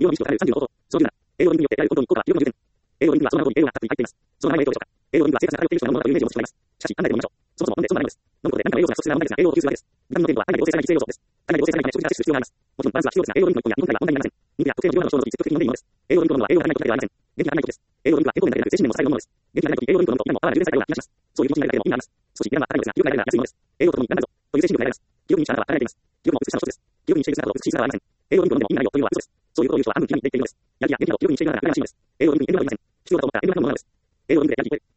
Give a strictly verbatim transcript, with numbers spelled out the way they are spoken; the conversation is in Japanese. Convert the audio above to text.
の認識を与えるさんじゅうの方法。その理由なら、栄養分によって得られる本当に効果はじゅうよんのじゅうてん。栄養分はその名の通り栄養がたっぷり入っています。その名の影響でしょうか。栄養分は生活が偏っている人が飲むものだというイメージを持つ人がいます。しかし、考えてみましょう。そもそも飲んで損なないのです。飲むことで何かの栄養素が不足するのは問題ですが、栄養を補給するわけです。ビタミンの甜度は体内で合成されない必要要素です。体内で合成されないため食事から摂取する必要があります。もちろんバランスは必要ですが、栄養分の一本や二本くらいが問題になりません。肉や特定の重要な症状の時に積極的に飲んでいいものです。栄養ドリンクを飲むのは栄養が足りないことではありません。元気が足りないことです。栄養ドリンクは健康面だけでなく精神面も支えるものです。元気が足りない時、栄養ドリンクを飲むと今もパワーが充電されたような気がします。そういう気持ちになるだけでも意味があります。少し時間は高いのですが、記憶が得られるのは安いものです。栄養とともに何だぞという精神力が得られます。記憶に力は与えられています。記憶も美しさの一つです。記憶にしている姿ほど美しい姿はありません。栄養ドリンクを飲んでも意味がないよというのは嘘です。そういうことを言う人は半分気に入っているのです。やる気や元気など記憶にしているのなら羨ましいのです。栄養ドリンクに塩分はありません。必要だと思ったら塩分が飲むものなのです。栄養ドリンクでやる気を超える。